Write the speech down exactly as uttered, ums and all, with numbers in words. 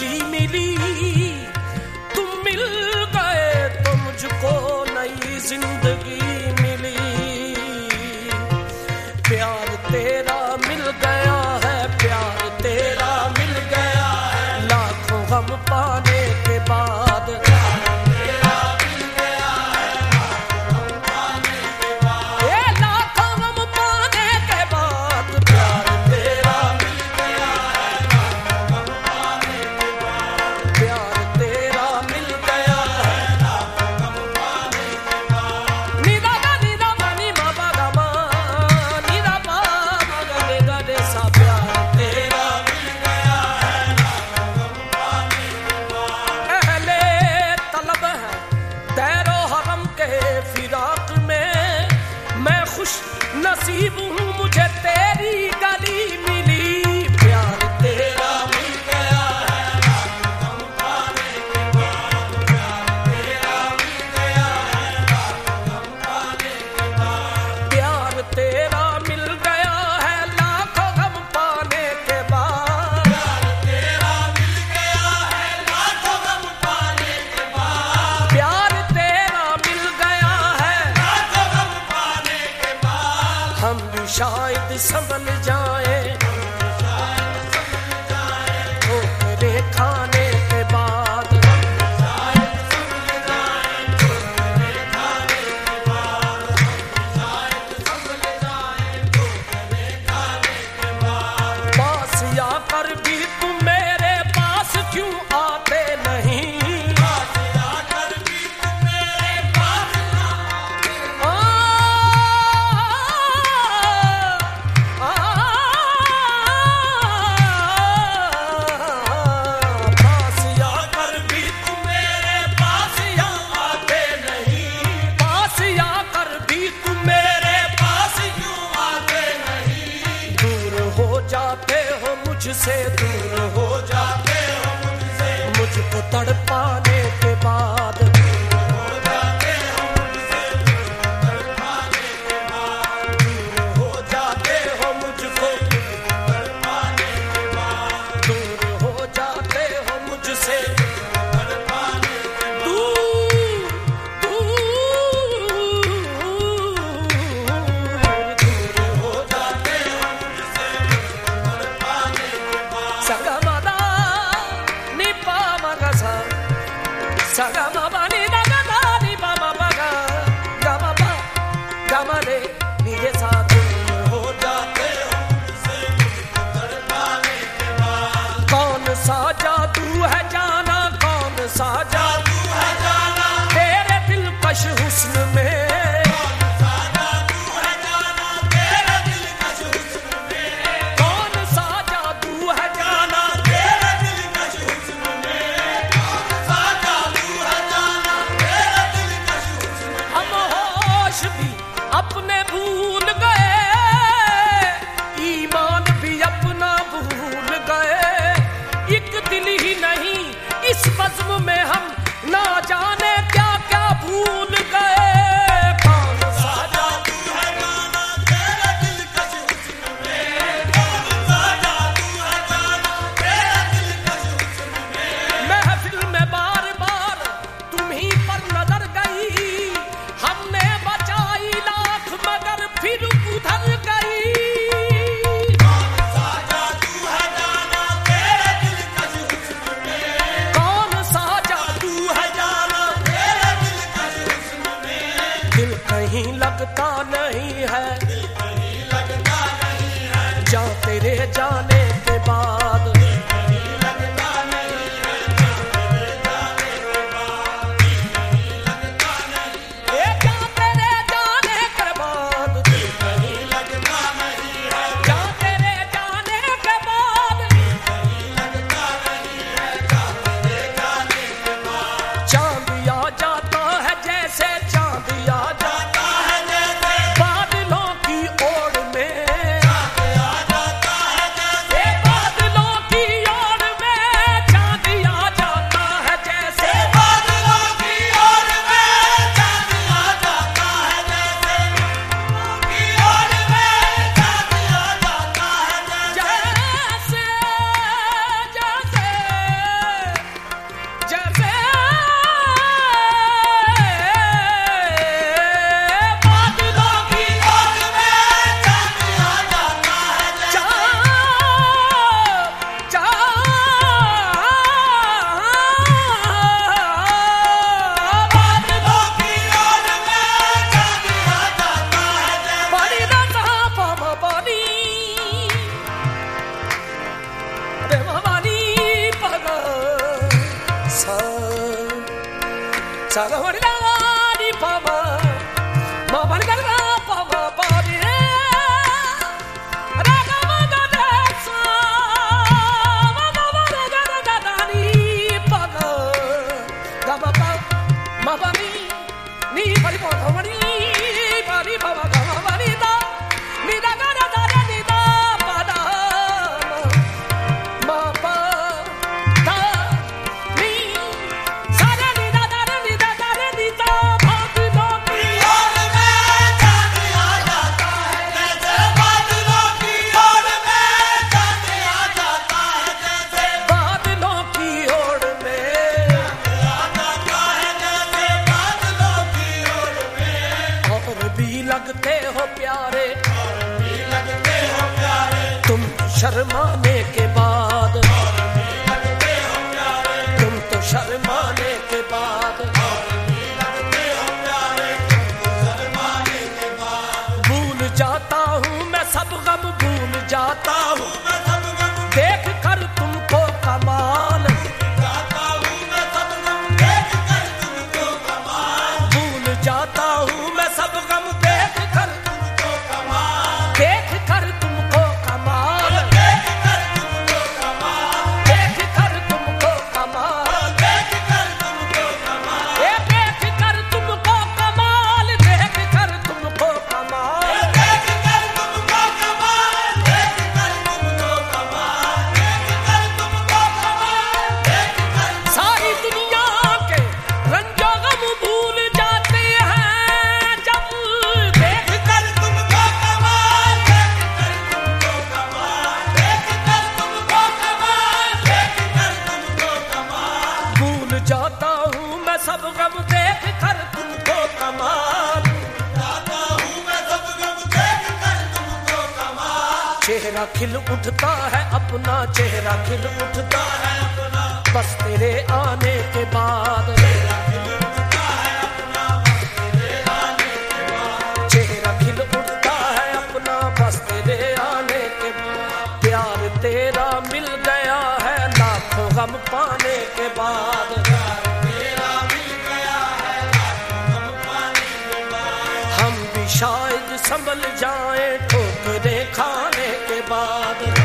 खुशी मिली, तुम मिल गए तो मुझको नई जिंदगी मिली। प्यार तेरा मिल गया है, प्यार तेरा मिल गया है, लाखों गम पाने के बाद। नसीब हूँ मुझे तेरी गली मिली। प्यार तेरा मिल गया है, लाखों गम पाने के बाद। प्यार तेरा मिल गया है, लाखों गम पाने के बाद। प्यार तेरा मिल गया है, लाखों गम पाने के बाद। प्यार तेरा मिल गया है, लाखों गम पाने के बाद। प्यार तेरा मिल गया है, लाखों गम पाने के बाद। हम भी शायद संभल जाए, ठोकरे खाने के बाद। शायद संभल जाए, ठोकरे खाने के बाद। शायद संभल जाए, ठोकरे खाने के बाद। पास आकर भी तुम मेरे पास क्यों आते नहीं? पास आकर भी तुम मेरे पास ना मुझसे दूर हो जाते हो, मुझसे मुझको तड़पाने के बाद। दूर हो जाते हो मुझसे, मुझको तड़पाने के बाद। दूर हो जाते हो मुझको तड़पाने के बाद। दूर हो जाते हो मुझसे तड़पाने के बाद। दूर दूर दूर हो जाते हो मुझसे तड़पाने के बाद। सगमदा निपा मगसा, सगमबा निदगदा निपा मगा, गमबा गमरे निजे साथ। हो जाते हो मुझसे तड़पाने के बाद। कौन सा जादू है जाना, कौन सा जादू है जाना, तेरे दिलकश हुस्न में। अपने भूल गए, ईमान भी अपना भूल गए। एक दिल ही नहीं इस बज़्म में हम ना जाने क्या क्या भूल गए। कौन सा जादू है जाना, तेरा दिलकश हुस्न में। कौन सा जादू है जाना, तेरा दिलकश हुस्न में। महफिल में बार बार तुम ही पर नजर गई, हमने बचाई लाख मगर फिर उधर गई। कौन सा जादू है जाना, तेरे दिलकश हुस्न में। कौन सा जादू है जाना, तेरे दिलकश हुस्न में। दिल कहीं लगता नहीं है, दिल कहीं लगता नहीं है, जा तेरे जाने के बाद। दिल कहीं लगता नहीं है, जा तेरे जाने के बाद। दिल कहीं लगता नहीं है, जा तेरे जाने के बाद। दिल कहीं लगता नहीं है, जा तेरे जाने के बाद। दिल कहीं लगता नहीं है, जा तेरे जाने के बाद। चांद आ जाता है जैसे, चांद आ जाता है जैसे, बादलों की ओर में। चांद आ जाता है जैसे, बादलों Sagamari Pama, Mamma Pama Body, Ragamadasa, Mamma Paga, Gamapa, Mabami, Ni Paripotamani, Pari Pama Gamamarita, Nidagana Nida Pada, Mapa. लगते हो प्यारे, लगते हो प्यारे, तुम शर्माने के बाद, लगते हो प्यारे, तुम तो शर्माने के बाद, लगते हो प्यारे, शर्माने के बाद। भूल जाता हूँ मैं सब गम, भूल जाता हूँ मैं सब गम, देख कर तुमको कमाल, जाता हूँ मैं सब गम, देख कर तुमको कमाल, भूल जाता हूँ मैं सब गम, जाता हूँ मैं सब गम देख कर तुमको कमाल, जाता हूँ मैं सब गम देख कर तुमको कमाल। चेहरा खिल उठता है अपना, चेहरा खिल उठता है अपना, बस तेरे आने के बाद, चेहरा खिल उठता है अपना, बस तेरे आने के बाद, चेहरा खिल उठता है अपना, बस तेरे आने के बाद। प्यार तेरा मिल गया है लाखों गम पाने के बाद, शायद संभल जाए ठोकरें खाने के बाद।